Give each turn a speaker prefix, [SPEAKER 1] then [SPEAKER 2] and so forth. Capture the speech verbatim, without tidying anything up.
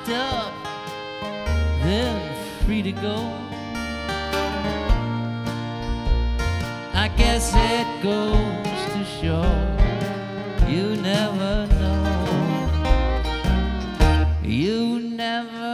[SPEAKER 1] locked up, then free to go. I guess it goes to show you never know. You never